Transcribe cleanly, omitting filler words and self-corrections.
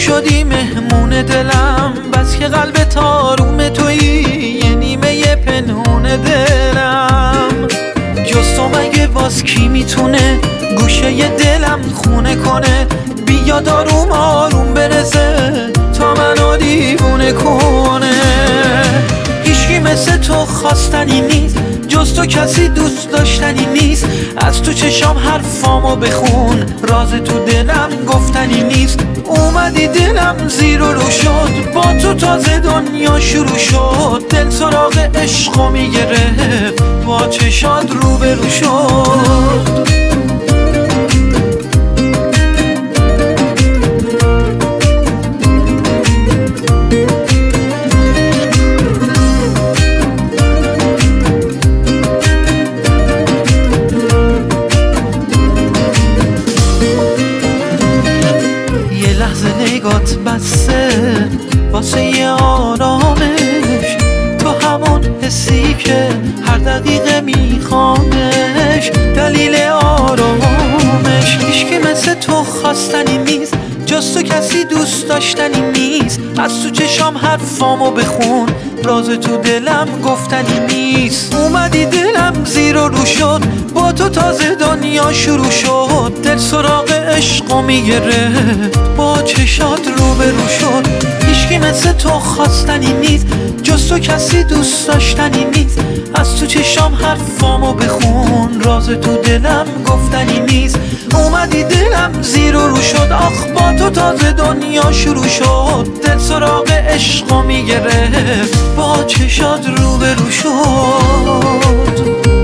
شدی مهمون دلم، بس که قلب تاروم تویی یه نیمه پنهون دلم. جز تو مگه باز کی میتونه گوشه دلم خونه کنه؟ بیا داروم آروم برسه تا منو دیوونه کنه. هیچکی مثل تو خواستنی نیست، جز تو کسی دوست داشتنی نیست. از تو چشام حرفامو بخون، راز تو دلم گفتنی نیست. اومدی دلم زیر و رو شد، با تو تازه دنیا شروع شد. دل سراغ عشقو میگرفت، با چشات روبرو شد. نگات بسته واسه یه آرامش، تو همون حسی که هر دقیقه میخوامش. دلیل آرامش هیچکی مثل تو خواستنی نیست، جز تو کسی دوست داشتنی نیست. از تو چشام حرفامو بخون، راز تو دلم گفتنی نیست. اومدی دلم زیر و رو شد، با تو تازه دنیا شروع شد. دل سراغ عشقو میگرفت، با چشات روبرو شد. هیچکی مثل تو خواستنی نیست، جز تو کسی دوست داشتنی نیست. از تو چشام حرفامو بخون، راز تو دلم گفتنی نیست. اومدی دلم زیر و رو شد، آخ با تو تازه دنیا شروع شد. دل سراغ عشقو میگرفت، با چشات روبرو شد.